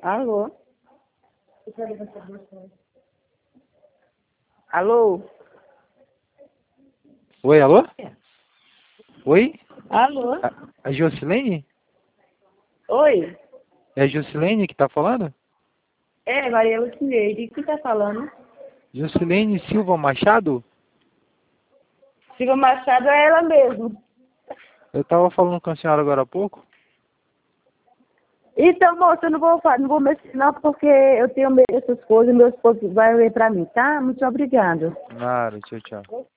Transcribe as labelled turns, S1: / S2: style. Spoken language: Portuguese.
S1: Alô? Alô?
S2: Oi, alô? Oi?
S1: Alô?
S2: A Jocilene?
S1: Oi?
S2: É a Jocilene que tá falando?
S1: É, Maria Lucineide. Quem tá falando?
S2: Jocilene Silva Machado?
S1: Silva Machado é ela mesmo.
S2: Eu tava falando com a senhora agora há pouco.
S1: Então, moça, eu não vou mexer não, porque eu tenho medo dessas coisas, meu esposo vai ver pra mim, tá? Muito obrigada.
S2: Nada, tchau, tchau.